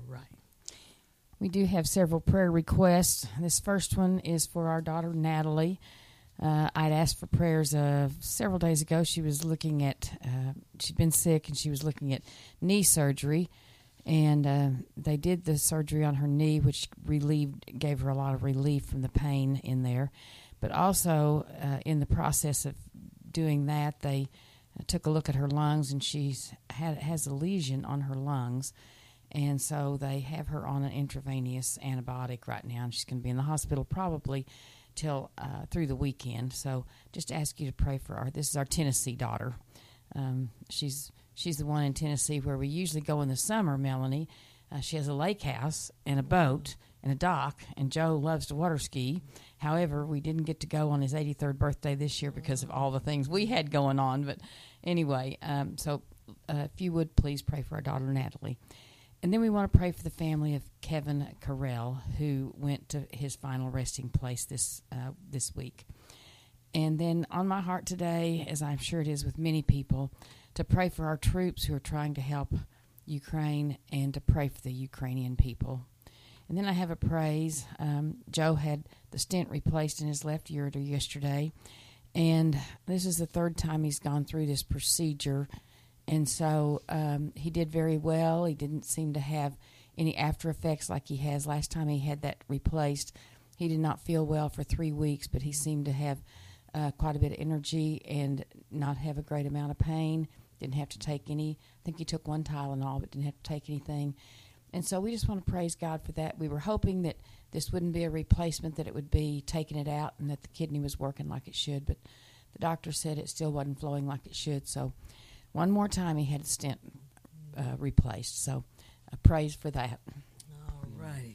right. We do have several prayer requests. This first one is for our daughter, Natalie. I'd asked for prayers several days ago. She was looking at, she'd been sick, and she was looking at knee surgery. And they did the surgery on her knee, which gave her a lot of relief from the pain in there. But also, in the process of doing that, they took a look at her lungs, and she has a lesion on her lungs. And so they have her on an intravenous antibiotic right now, and she's going to be in the hospital probably till through the weekend. So just ask you to pray for her. This is our Tennessee daughter. She's the one in Tennessee where we usually go in the summer, Melanie. She has a lake house and a boat and a dock, and Joe loves to water ski. However, we didn't get to go on his 83rd birthday this year because of all the things we had going on. But anyway, so if you would, please pray for our daughter, Natalie. And then we want to pray for the family of Kevin Carell, who went to his final resting place this week. And then on my heart today, as I'm sure it is with many people, to pray for our troops who are trying to help Ukraine and to pray for the Ukrainian people. And then I have a praise. Joe had the stent replaced in his left ureter yesterday, and this is the third time he's gone through this procedure. And so he did very well. He didn't seem to have any after effects like he has. Last time he had that replaced, he did not feel well for 3 weeks, but he seemed to have quite a bit of energy and not have a great amount of pain. Didn't have to take any. I think he took one Tylenol, but didn't have to take anything. And so we just want to praise God for that. We were hoping that this wouldn't be a replacement, that it would be taking it out and that the kidney was working like it should. But the doctor said it still wasn't flowing like it should. So one more time he had a stent replaced. So praise for that. All right.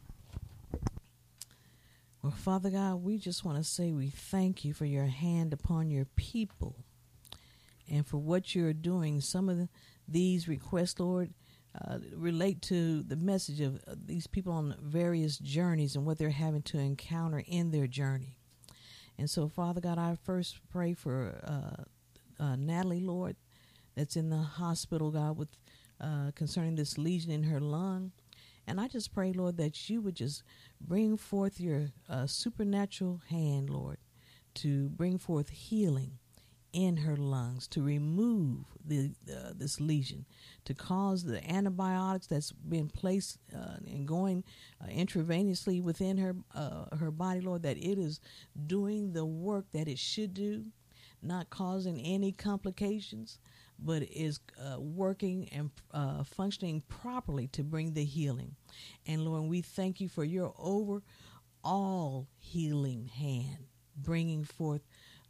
Well, Father God, we just want to say we thank you for your hand upon your people and for what you're doing. Some of these requests, Lord, relate to the message of these people on various journeys and what they're having to encounter in their journey. And so, Father God, I first pray for Natalie, Lord, that's in the hospital, God, with concerning this lesion in her lung. And I just pray, Lord, that you would just bring forth your supernatural hand, Lord, to bring forth healing in her lungs, to remove this lesion, to cause the antibiotics that's been placed and going intravenously within her body, Lord, that it is doing the work that it should do, not causing any complications, but is working and functioning properly to bring the healing. And Lord, we thank you for your overall healing hand, bringing forth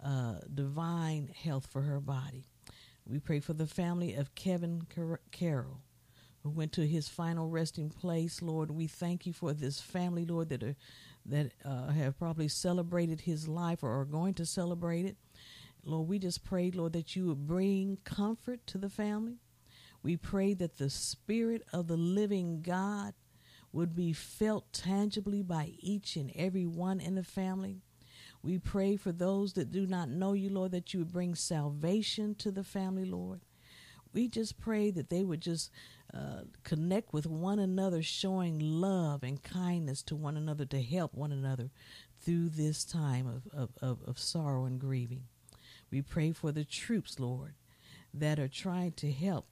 divine health for her body. We pray for the family of Kevin Carroll, who went to his final resting place. Lord, we thank you for this family, Lord, that have probably celebrated his life or are going to celebrate it. Lord, we just pray, Lord, that you would bring comfort to the family. We pray that the Spirit of the living God would be felt tangibly by each and every one in the family. We pray for those that do not know you, Lord, that you would bring salvation to the family, Lord. We just pray that they would just connect with one another, showing love and kindness to one another to help one another through this time of sorrow and grieving. We pray for the troops, Lord, that are trying to help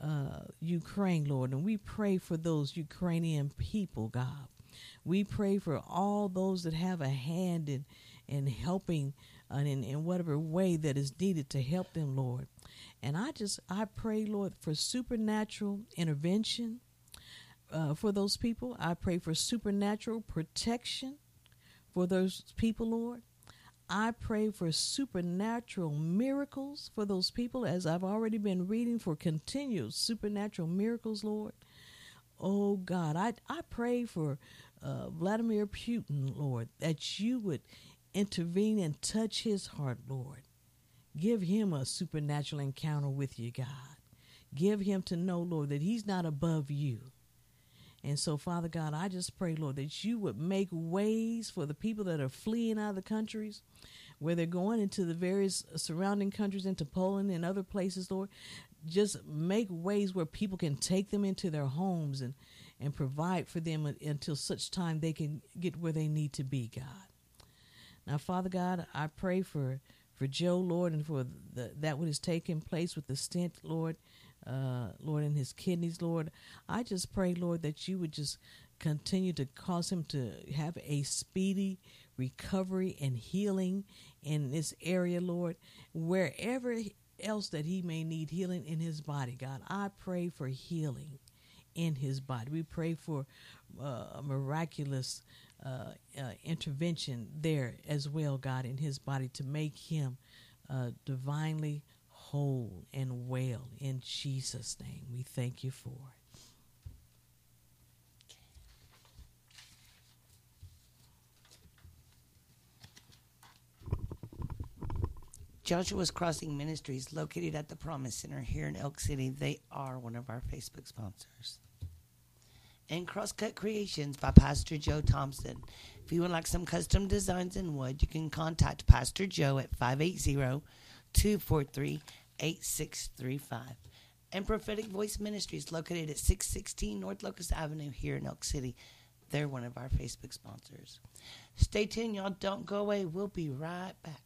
Ukraine, Lord. And we pray for those Ukrainian people, God. We pray for all those that have a hand in helping in whatever way that is needed to help them, Lord. And I pray, Lord, for supernatural intervention for those people. I pray for supernatural protection for those people, Lord. I pray for supernatural miracles for those people, as I've already been reading, for continued supernatural miracles, Lord. Oh, God, I pray for Vladimir Putin, Lord, that you would intervene and touch his heart, Lord. Give him a supernatural encounter with you, God. Give him to know, Lord, that he's not above you. And so, Father God, I just pray, Lord, that you would make ways for the people that are fleeing out of the countries, where they're going into the various surrounding countries, into Poland and other places, Lord. Just make ways where people can take them into their homes and provide for them until such time they can get where they need to be, God. Now, Father God, I pray for Joe, Lord, and for that what is taking place with the stent, Lord, Lord, in his kidneys, Lord. I just pray, Lord, that you would just continue to cause him to have a speedy recovery and healing in this area, Lord. Wherever else that he may need healing in his body, God, I pray for healing in his body. We pray for a miraculous intervention there as well, God, in his body to make him divinely whole and well. In Jesus' name, we thank you for it. Joshua's Crossing Ministries, located at the Promise Center here in Elk City. They are one of our Facebook sponsors. And Crosscut Creations by Pastor Joe Thompson. If you would like some custom designs in wood, you can contact Pastor Joe at 580-243-8635. And Prophetic Voice Ministries, located at 616 North Locust Avenue here in Elk City. They're one of our Facebook sponsors. Stay tuned, y'all. Don't go away. We'll be right back.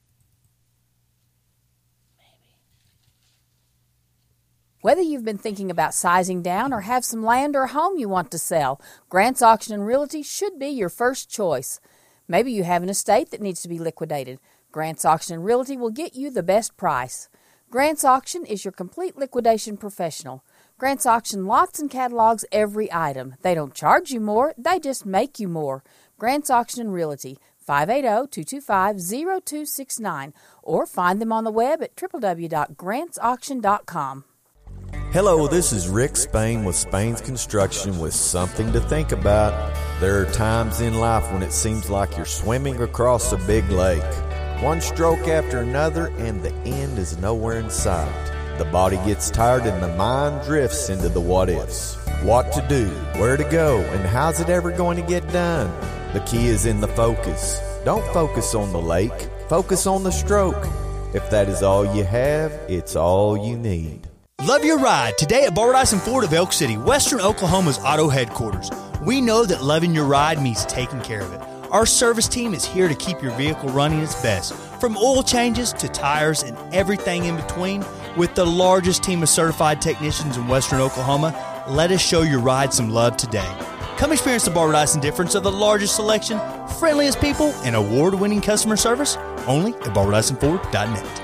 Whether you've been thinking about sizing down or have some land or a home you want to sell, Grant's Auction and Realty should be your first choice. Maybe you have an estate that needs to be liquidated. Grant's Auction and Realty will get you the best price. Grant's Auction is your complete liquidation professional. Grant's Auction lots and catalogs every item. They don't charge you more, they just make you more. Grant's Auction and Realty, 580-225-0269, or find them on the web at www.grantsauction.com. Hello, this is Rick Spain with Spain's Construction with something to think about. There are times in life when it seems like you're swimming across a big lake. One stroke after another and the end is nowhere in sight. The body gets tired and the mind drifts into the what-ifs. What to do, where to go, and how's it ever going to get done? The key is in the focus. Don't focus on the lake, focus on the stroke. If that is all you have, it's all you need. Love your ride today at Barbara Ford of Elk City, Western Oklahoma's auto headquarters. We know that loving your ride means taking care of it. Our service team is here to keep your vehicle running its best, from oil changes to tires and everything in between. With the largest team of certified technicians in Western Oklahoma, let us show your ride some love today. Come experience the Barbara Dyson difference of the largest selection, friendliest people, and award-winning customer service only at BarbaraDysonFord.net.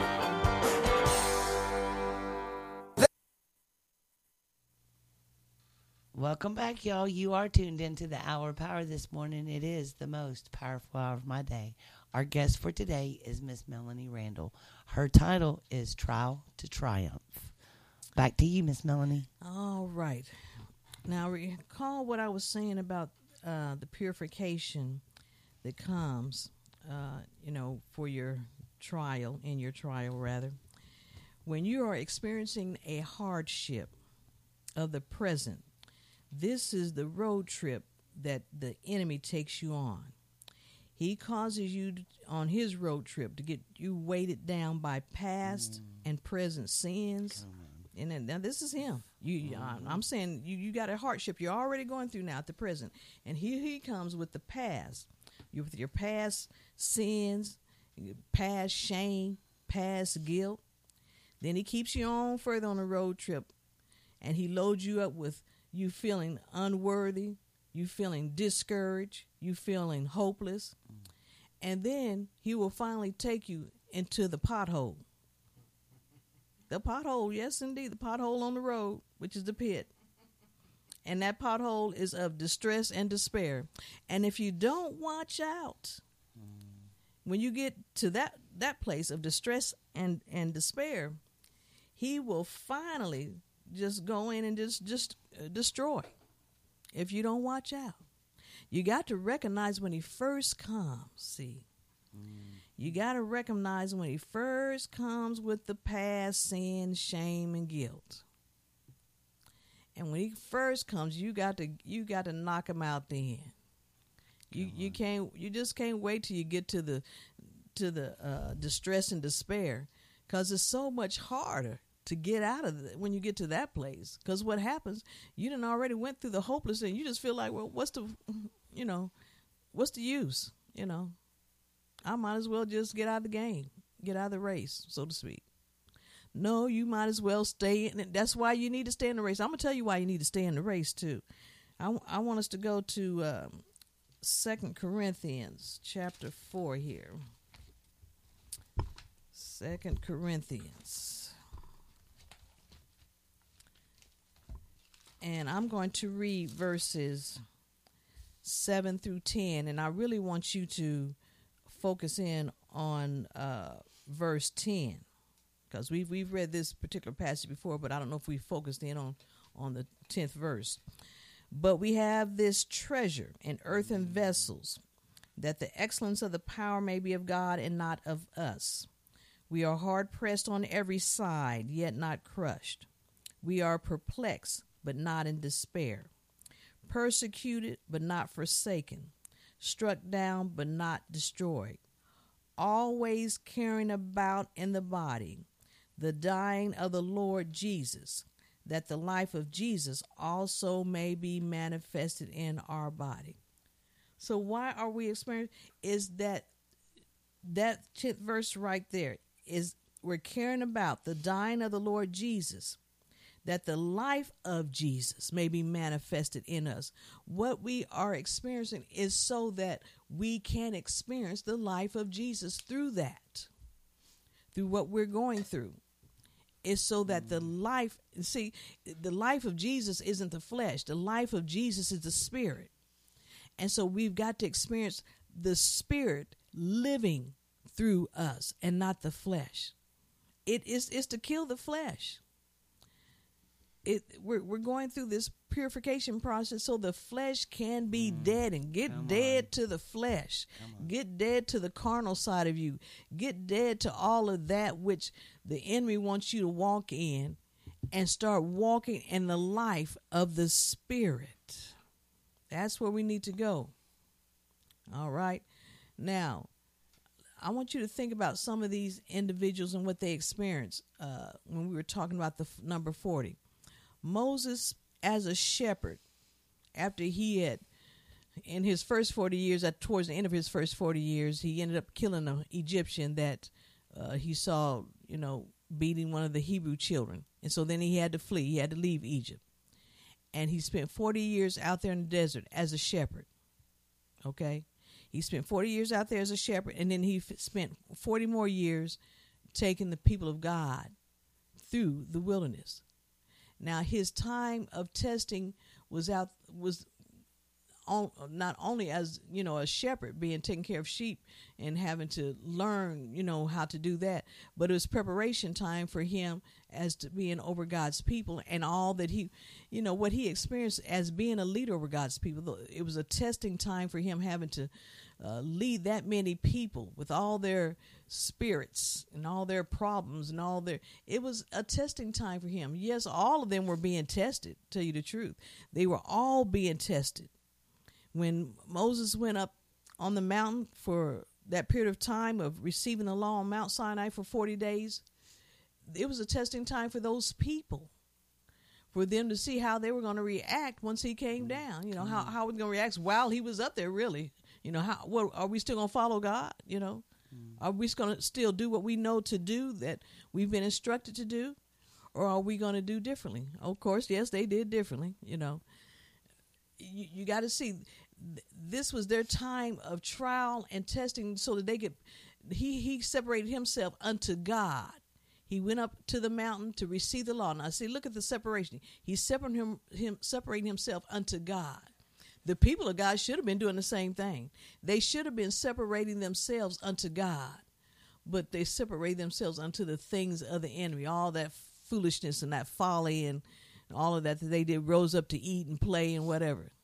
Welcome back, y'all. You are tuned into the Hour of Power this morning. It is the most powerful hour of my day. Our guest for today is Miss Melanie Randall. Her title is Trial to Triumph. Back to you, Miss Melanie. All right. Now, recall what I was saying about the purification that comes, for your trial, rather. When you are experiencing a hardship of the present, this is the road trip that the enemy takes you on. He causes you on his road trip to get you weighted down by past and present sins. And then, now this is him. I'm saying you got a hardship you're already going through now at the present. And here he comes with the past. With your past sins, past shame, past guilt. Then he keeps you on further on the road trip. And he loads you up with you feeling unworthy, you feeling discouraged, you feeling hopeless. And then he will finally take you into the pothole. The pothole, yes, indeed, the pothole on the road, which is the pit. And that pothole is of distress and despair. And if you don't watch out, when you get to that place of distress and despair, he will finally just go in and just destroy if you don't watch out. You got to recognize when he first comes, see. You got to recognize when he first comes with the past sin, shame, and guilt. And when he first comes, you got to knock him out then. You just can't wait till you get to the distress and despair, because it's so much harder to get out of when you get to that place. Because what happens, you done already went through the hopeless, and you just feel like, well, what's the use? I might as well just get out of the game, get out of the race, so to speak. No, you might as well stay in it. That's why you need to stay in the race. I'm going to tell you why you need to stay in the race, too. I want us to go to 2 Corinthians chapter 4 here. 2 Corinthians. And I'm going to read verses 7 through 10, and I really want you to focus in on verse 10, because we've read this particular passage before, but I don't know if we focused in on the 10th verse. But we have this treasure in earthen vessels, that the excellence of the power may be of God and not of us. We are hard pressed on every side, yet not crushed. We are perplexed, but not in despair. Persecuted, but not forsaken. Struck down, but not destroyed. Always carrying about in the body the dying of the Lord Jesus, that the life of Jesus also may be manifested in our body. So why are we experiencing? Is that 10th verse right there is we're caring about the dying of the Lord Jesus, that the life of Jesus may be manifested in us. What we are experiencing is so that we can experience the life of Jesus through that, through what we're going through. Is so that the life of Jesus isn't the flesh. The life of Jesus is the spirit. And so we've got to experience the spirit living through us and not the flesh. It's to kill the flesh. We're going through this purification process so the flesh can be dead, and get dead to the flesh. Get dead to the carnal side of you. Get dead to all of that which the enemy wants you to walk in, and start walking in the life of the Spirit. That's where we need to go. All right. Now, I want you to think about some of these individuals and what they experienced when we were talking about the number 40. Moses, as a shepherd, after he had, in his first 40 years, towards the end of his first 40 years, he ended up killing an Egyptian that he saw, beating one of the Hebrew children. And so then he had to flee. He had to leave Egypt. And he spent 40 years out there in the desert as a shepherd. Okay? He spent 40 years out there as a shepherd, and then he spent 40 more years taking the people of God through the wilderness. Now, his time of testing was not only as, a shepherd, being taking care of sheep and having to learn, how to do that, but it was preparation time for him as to being over God's people, and all that he, what he experienced as being a leader over God's people. It was a testing time for him, having to lead that many people with all their spirits and all their problems and it was a testing time for him. Yes, all of them were being tested, to tell you the truth. They were all being tested. When Moses went up on the mountain for that period of time of receiving the law on Mount Sinai for 40 days, it was a testing time for those people, for them to see how they were going to react once he came down. How was going to react while he was up there, really. What are we still going to follow God? Are we going to still do what we know to do, that we've been instructed to do? Or are we going to do differently? Of course, yes, they did differently, You got to see, this was their time of trial and testing, so that they could. He separated himself unto God. He went up to the mountain to receive the law. Now, see, look at the separation. He's separating himself unto God. The people of God should have been doing the same thing. They should have been separating themselves unto God, but they separate themselves unto the things of the enemy, all that foolishness and that folly and all of that they did, rose up to eat and play and whatever.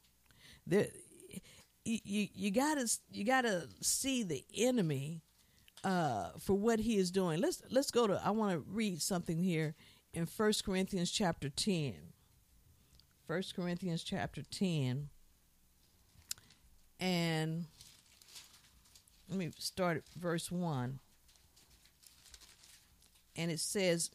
You gotta see the enemy for what he is doing. Let's go to. I want to read something here in 1 Corinthians chapter 10. 1 Corinthians chapter 10, and let me start at verse 1. And it says,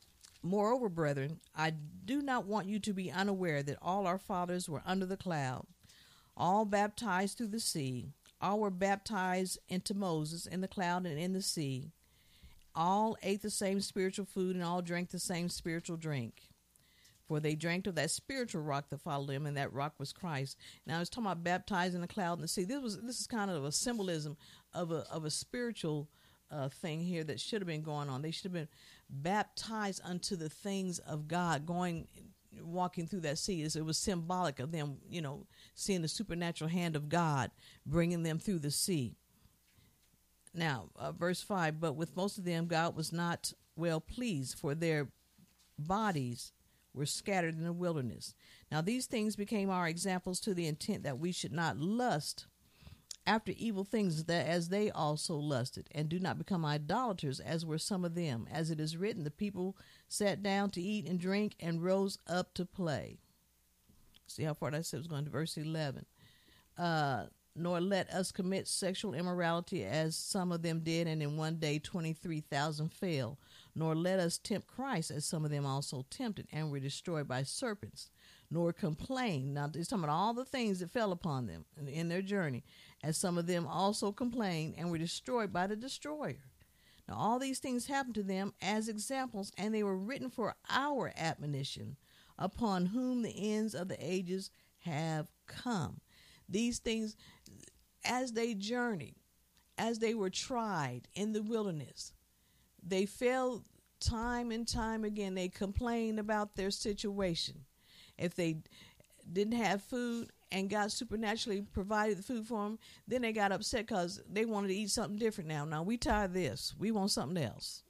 Moreover, brethren, I do not want you to be unaware that all our fathers were under the cloud, all baptized through the sea. All were baptized into Moses in the cloud and in the sea. All ate the same spiritual food, and all drank the same spiritual drink. For they drank of that spiritual rock that followed them, and that rock was Christ. Now, I was talking about baptized in the cloud and the sea. This is kind of a symbolism of a spiritual thing here that should have been going on. They should have been baptized unto the things of God, walking through that sea. It was symbolic of them, seeing the supernatural hand of God bringing them through the sea. Now, verse 5, but with most of them God was not well pleased, for their bodies were scattered in the wilderness. Now these things became our examples, to the intent that we should not lust after evil things that as they also lusted, and do not become idolaters, as were some of them. As it is written, the people sat down to eat and drink and rose up to play. See how far that said was going to verse 11. Nor let us commit sexual immorality, as some of them did, and in one day 23,000 fell. Nor let us tempt Christ, as some of them also tempted, and were destroyed by serpents. Nor complain. Now, it's talking about all the things that fell upon them in their journey, as some of them also complained, and were destroyed by the destroyer. Now, all these things happened to them as examples, and they were written for our admonition, upon whom the ends of the ages have come. These things, as they journeyed, as they were tried in the wilderness, they fell time and time again. They complained about their situation. If they didn't have food and God supernaturally provided the food for them, then they got upset because they wanted to eat something different now. Now, we tired of this. We want something else,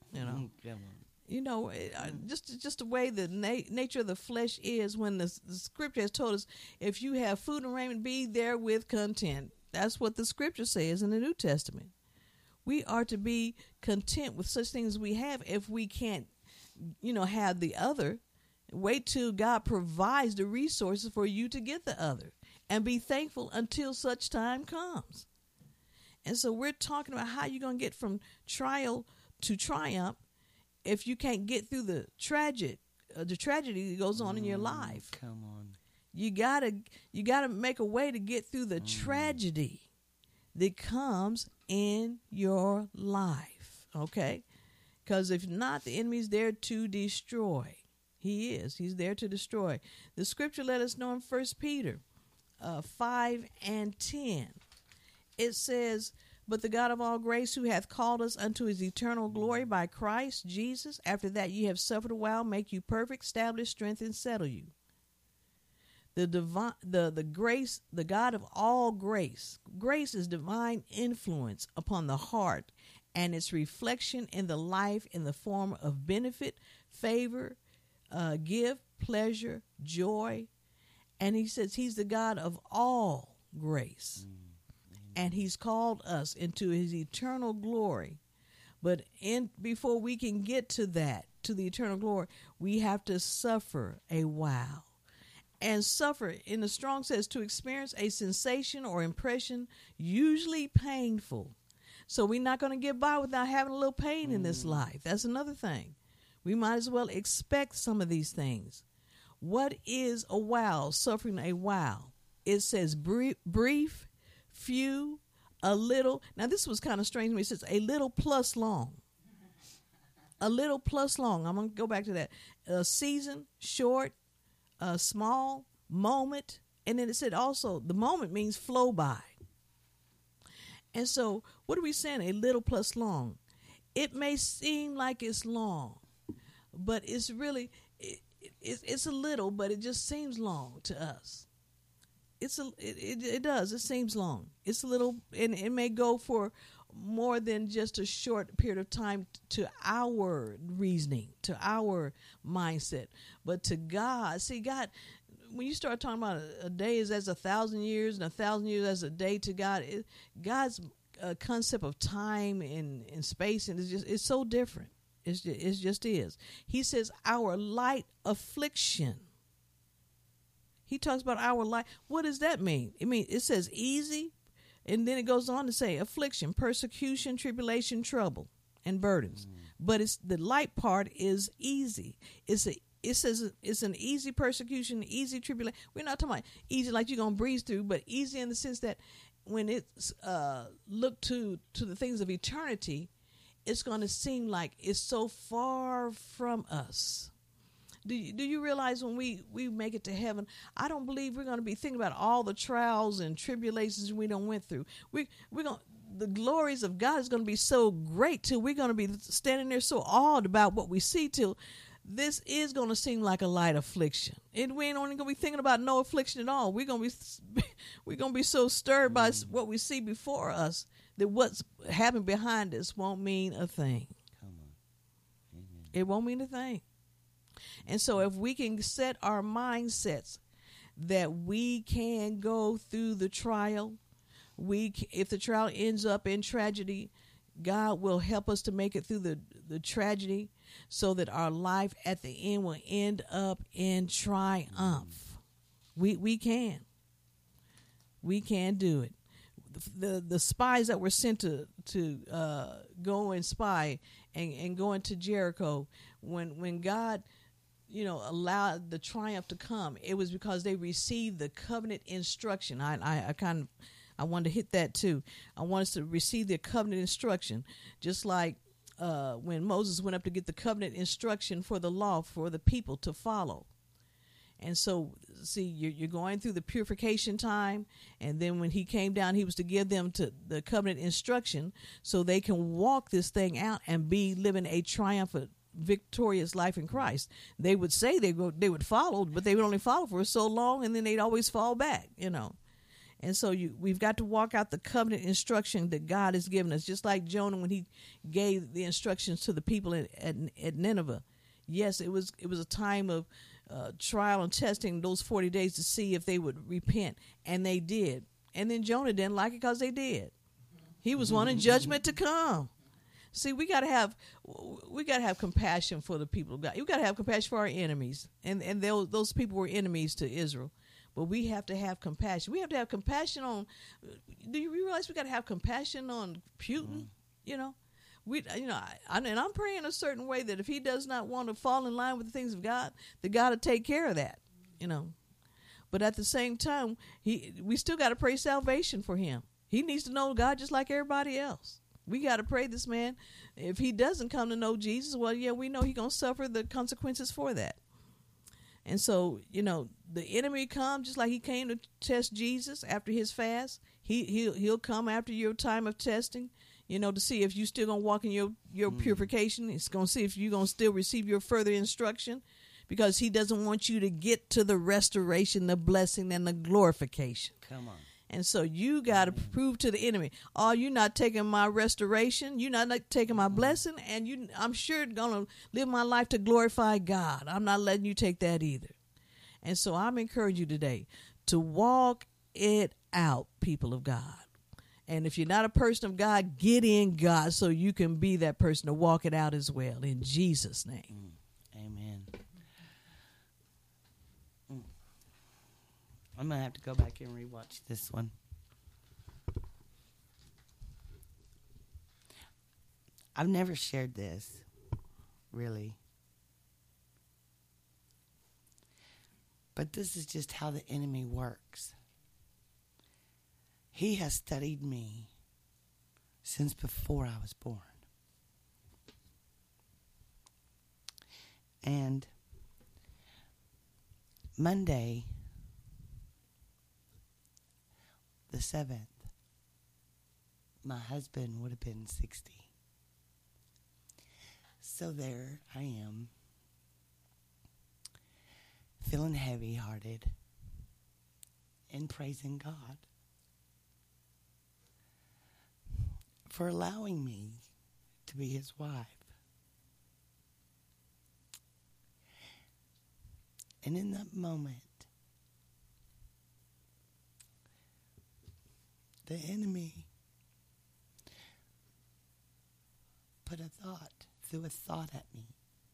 just the way the nature of the flesh is, when the scripture has told us, if you have food and raiment, be therewith content. That's what the scripture says in the New Testament. We are to be content with such things as we have. If we can't, have the other, wait till God provides the resources for you to get the other, and be thankful until such time comes. And so we're talking about how you're going to get from trial to triumph if you can't get through the tragedy that goes on in your life. Come on. You gotta make a way to get through the tragedy that comes in your life, okay? Because if not, the enemy's there to destroy. He's there to destroy. The scripture let us know in 1 Peter 5 and 10. It says, but the God of all grace, who hath called us unto his eternal glory by Christ Jesus, after that ye have suffered a while, make you perfect, establish, strengthen, settle you. The grace, the God of all grace. Grace is divine influence upon the heart and its reflection in the life in the form of benefit, favor, gift, pleasure, joy. And he says he's the God of all grace. And he's called us into his eternal glory. But before we can get to that, to the eternal glory, we have to suffer a while. And suffer, in the Strong says, to experience a sensation or impression, usually painful. So we're not going to get by without having a little pain in this life. That's another thing. We might as well expect some of these things. What is a while, suffering a while? It says brief, few, a little. Now, this was kind of strange to me. It says a little plus long. A little plus long. I'm going to go back to that. A season, short, a small, moment. And then it said also the moment means flow by. And so what are we saying? A little plus long. It may seem like it's long, but it's really, it's a little, but it just seems long to us. It does. It seems long. It's a little, and it may go for more than just a short period of time to our reasoning, to our mindset. But to God, see, God, when you start talking about a day is as 1,000 years and 1,000 years as a day to God, God's concept of time and space and it's so different. It just is. He says our light affliction. He talks about our life. What does that mean? It says easy, and then it goes on to say affliction, persecution, tribulation, trouble. and burdens. But it's the light part is easy. It's an easy persecution, easy tribulation. We're not talking about easy like you're gonna breeze through, but easy in the sense that when it's look to the things of eternity, it's gonna seem like it's so far from us. Do you realize when we make it to heaven, I don't believe we're going to be thinking about all the trials and tribulations we done went through. The glories of God is going to be so great till we're going to be standing there so awed about what we see till this is going to seem like a light affliction. And we ain't only going to be thinking about no affliction at all. We're going to be so stirred by what we see before us that what's happening behind us won't mean a thing. Come on. Amen. It won't mean a thing. And so if we can set our mindsets that we can go through the trial, if the trial ends up in tragedy, God will help us to make it through the tragedy so that our life at the end will end up in triumph. We can. We can do it. The spies that were sent to go and spy and go into Jericho, when God allowed the triumph to come, it was because they received the covenant instruction. I wanted to hit that too. I want us to receive the covenant instruction, just like when Moses went up to get the covenant instruction for the law for the people to follow. And so, see, you're going through the purification time, and then when he came down, he was to give them to the covenant instruction so they can walk this thing out and be living a triumphant, victorious life in Christ. They would say they would follow, but they would only follow for so long, and then they'd always fall back, And so we've got to walk out the covenant instruction that God has given us, just like Jonah when he gave the instructions to the people at Nineveh. Yes, it was a time of trial and testing those 40 days to see if they would repent, and they did. And then Jonah didn't like it because they did. He was wanting judgment to come. See, we gotta have compassion for the people of God. We gotta have compassion for our enemies, and those people were enemies to Israel. But we have to have compassion. We have to have compassion on. Do you realize we got to have compassion on Putin? And I'm praying a certain way that if he does not want to fall in line with the things of God, that God will take care of that. But at the same time, we still got to pray salvation for him. He needs to know God just like everybody else. We got to pray this man. If he doesn't come to know Jesus, well, yeah, we know he's going to suffer the consequences for that. And so, the enemy comes just like he came to test Jesus after his fast. He'll come after your time of testing, to see if you still going to walk in your purification. It's going to see if you're going to still receive your further instruction, because he doesn't want you to get to the restoration, the blessing, and the glorification. Come on. And so you got to prove to the enemy, you're not taking my restoration, you're not taking my blessing, and I'm sure going to live my life to glorify God. I'm not letting you take that either. And so I'm encouraging you today to walk it out, people of God. And if you're not a person of God, get in God so you can be that person to walk it out as well, in Jesus' name. Amen. I'm going to have to go back and rewatch this one. I've never shared this, really. But this is just how the enemy works. He has studied me since before I was born. And Monday, the 7th, my husband would have been 60. So there I am, feeling heavy-hearted and praising God for allowing me to be his wife. And in that moment, the enemy threw a thought at me.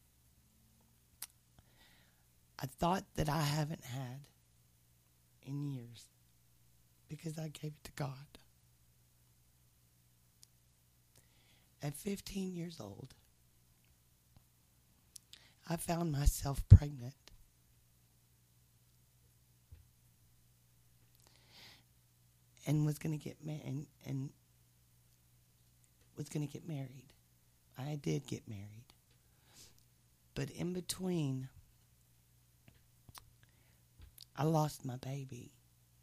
A thought that I haven't had in years, because I gave it to God. At 15 years old, I found myself pregnant. And was going to get and was going to get married. I did get married. But in between, I lost my baby.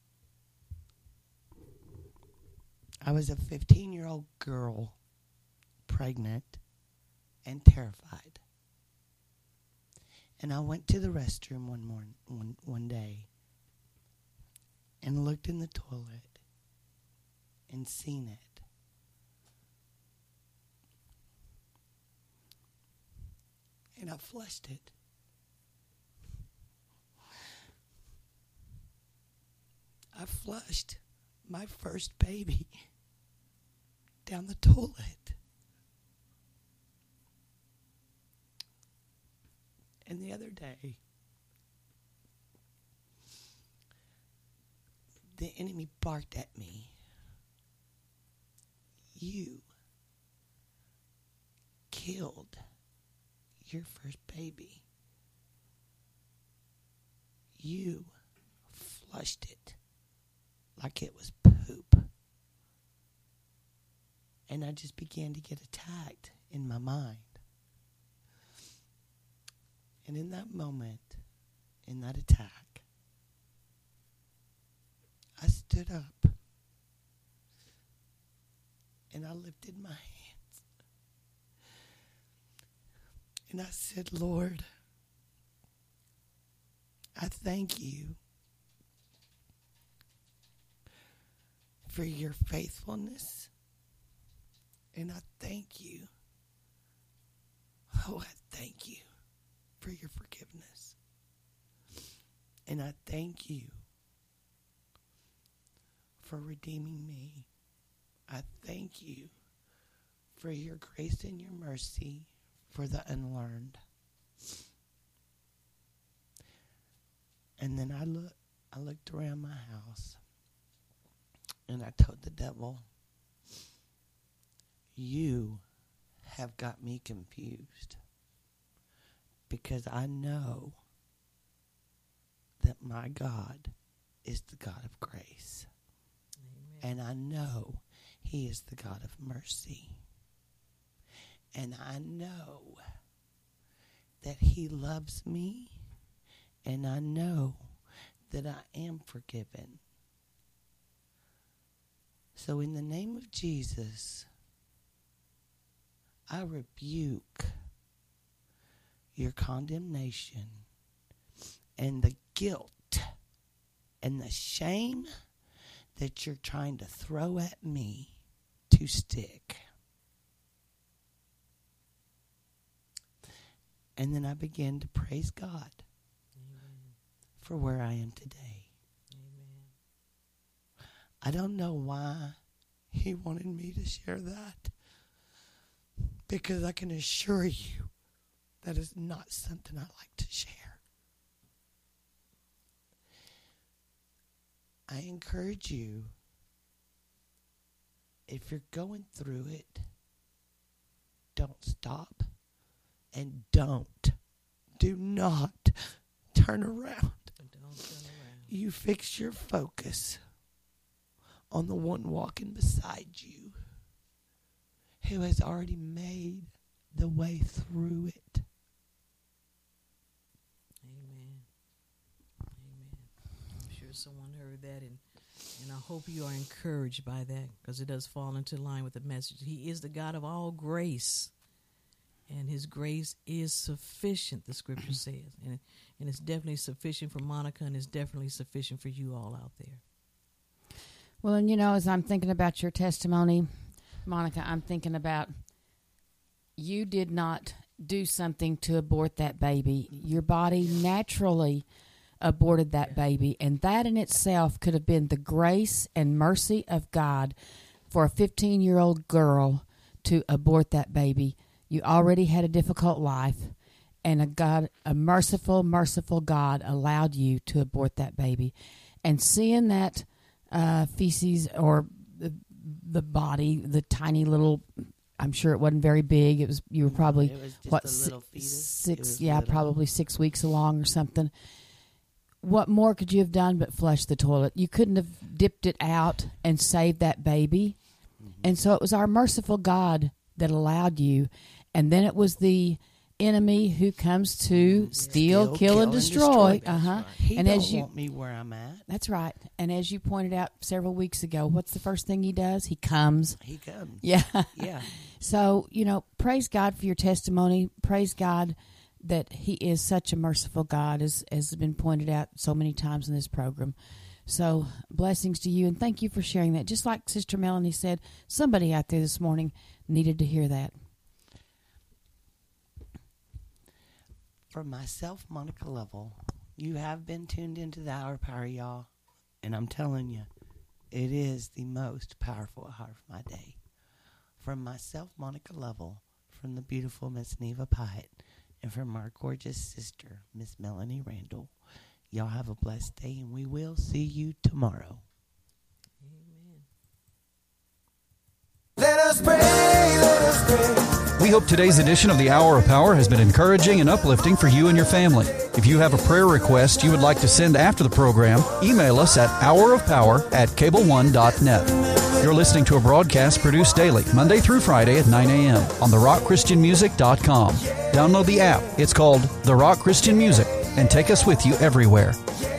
I was a 15-year-old girl, pregnant and terrified. And I went to the restroom one day and looked in the toilet and seen it. And I flushed it. I flushed my first baby down the toilet. And the other day, the enemy barked at me. You killed your first baby. You flushed it like it was poop. And I just began to get attacked in my mind. And in that moment, in that attack, I stood up and I lifted my hands and I said, Lord, I thank you for your faithfulness, and I thank you. Oh, I thank you for your forgiveness. And I thank you for redeeming me. I thank you for your grace and your mercy for the unlearned. And then I looked around my house and I told the devil, you have got me confused, because I know that my God is the God of grace. Amen. And I know he is the God of mercy. And I know that he loves me, and I know that I am forgiven. So in the name of Jesus, I rebuke your condemnation and the guilt and the shame that you're trying to throw at me to stick. And then I began to praise God. Amen. For where I am today. Amen. I don't know why he wanted me to share that, because I can assure you that is not something I like to share. I encourage you, if you're going through it, don't stop, and do not turn around. You fix your focus on the one walking beside you, who has already made the way through it. Amen. Amen. I'm sure someone heard that, and I hope you are encouraged by that, because it does fall into line with the message. He is the God of all grace, and his grace is sufficient, the scripture says. And it's definitely sufficient for Monica, and it's definitely sufficient for you all out there. Well, and as I'm thinking about your testimony, Monica, I'm thinking about you did not do something to abort that baby. Your body naturally aborted that baby, and that in itself could have been the grace and mercy of God for a 15-year-old girl to abort that baby. You already had a difficult life, and a merciful God allowed you to abort that baby. And seeing that feces or the body, the tiny little I'm sure it wasn't very big. It was, you were probably, It was just what, a little fetus. It six, was yeah, little. probably 6 weeks along or something. What more could you have done but flush the toilet? You couldn't have dipped it out and saved that baby. And so it was our merciful God that allowed you. And then it was the enemy who comes to steal, kill, and destroy. Right. He And don't as you, want me where I'm at. that's right. And as you pointed out several weeks ago, what's the first thing he does? He comes. He comes. Yeah. Yeah. So, praise God for your testimony. Praise God that he is such a merciful God, as has been pointed out so many times in this program. So blessings to you, and thank you for sharing that. Just like Sister Melanie said, somebody out there this morning needed to hear that. For myself, Monica Lovell, you have been tuned into the Hour of Power, y'all. And I'm telling you, it is the most powerful hour of my day. From myself, Monica Lovell, from the beautiful Miss Neva Pyatt, and from our gorgeous sister, Miss Melanie Randall. Y'all have a blessed day, and we will see you tomorrow. Let us pray, let us pray. We hope today's edition of the Hour of Power has been encouraging and uplifting for you and your family. If you have a prayer request you would like to send after the program, email us at hourofpower@cableone.net. You're listening to a broadcast produced daily, Monday through Friday at 9 a.m. on therockchristianmusic.com. Download the app. It's called The Rock Christian Music, and take us with you everywhere.